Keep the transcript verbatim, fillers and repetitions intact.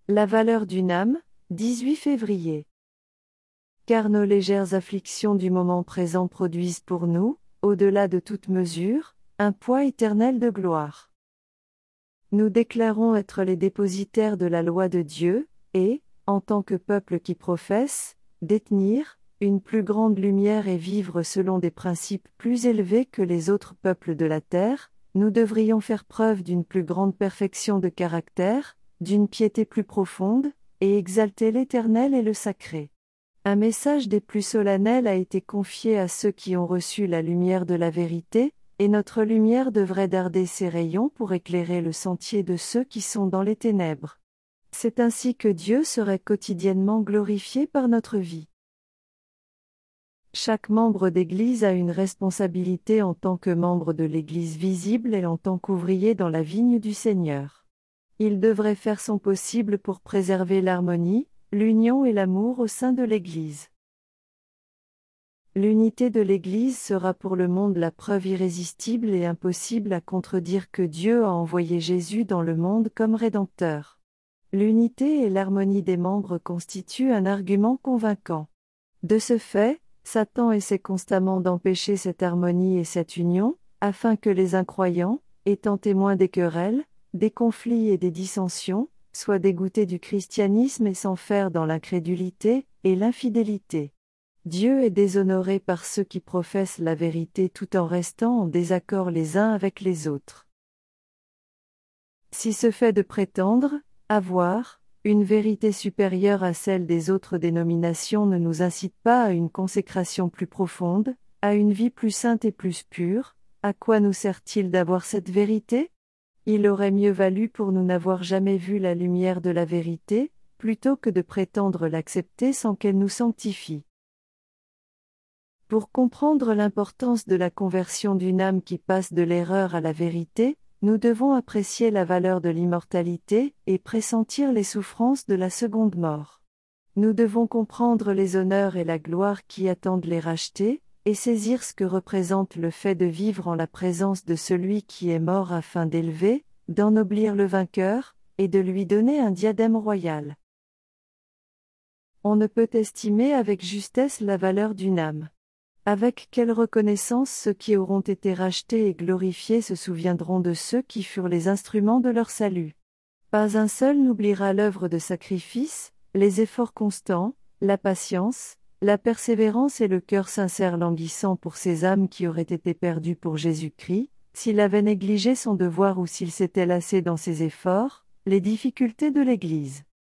La valeur d'une âme, dix-huit février. Car nos légères afflictions du moment présent produisent pour nous, au-delà de toute mesure, un poids éternel de gloire. Nous déclarons être les dépositaires de la loi de Dieu, et, en tant que peuple qui professe, détenir une plus grande lumière et vivre selon des principes plus élevés que les autres peuples de la terre, nous devrions faire preuve d'une plus grande perfection de caractère, d'une piété plus profonde, et exalter l'Éternel et le sacré. Un message des plus solennels a été confié à ceux qui ont reçu la lumière de la vérité, et notre lumière devrait darder ses rayons pour éclairer le sentier de ceux qui sont dans les ténèbres. C'est ainsi que Dieu serait quotidiennement glorifié par notre vie. Chaque membre d'Église a une responsabilité en tant que membre de l'Église visible et en tant qu'ouvrier dans la vigne du Seigneur. Il devrait faire son possible pour préserver l'harmonie, l'union et l'amour au sein de l'Église. L'unité de l'Église sera pour le monde la preuve irrésistible et impossible à contredire que Dieu a envoyé Jésus dans le monde comme Rédempteur. L'unité et l'harmonie des membres constituent un argument convaincant. De ce fait, Satan essaie constamment d'empêcher cette harmonie et cette union, afin que les incroyants, étant témoins des querelles, des conflits et des dissensions, soient dégoûtés du christianisme et s'enferment dans l'incrédulité et l'infidélité. Dieu est déshonoré par ceux qui professent la vérité tout en restant en désaccord les uns avec les autres. Si ce fait de prétendre avoir une vérité supérieure à celle des autres dénominations ne nous incite pas à une consécration plus profonde, à une vie plus sainte et plus pure, à quoi nous sert-il d'avoir cette vérité ? Il aurait mieux valu pour nous n'avoir jamais vu la lumière de la vérité, plutôt que de prétendre l'accepter sans qu'elle nous sanctifie. Pour comprendre l'importance de la conversion d'une âme qui passe de l'erreur à la vérité, nous devons apprécier la valeur de l'immortalité et pressentir les souffrances de la seconde mort. Nous devons comprendre les honneurs et la gloire qui attendent les rachetés, et saisir ce que représente le fait de vivre en la présence de celui qui est mort afin d'élever, d'ennoblir le vainqueur, et de lui donner un diadème royal. On ne peut estimer avec justesse la valeur d'une âme. Avec quelle reconnaissance ceux qui auront été rachetés et glorifiés se souviendront de ceux qui furent les instruments de leur salut. Pas un seul n'oubliera l'œuvre de sacrifice, les efforts constants, la patience, la persévérance et le cœur sincère languissant pour ces âmes qui auraient été perdues pour Jésus-Christ, s'il avait négligé son devoir ou s'il s'était lassé dans ses efforts, les difficultés de l'Église.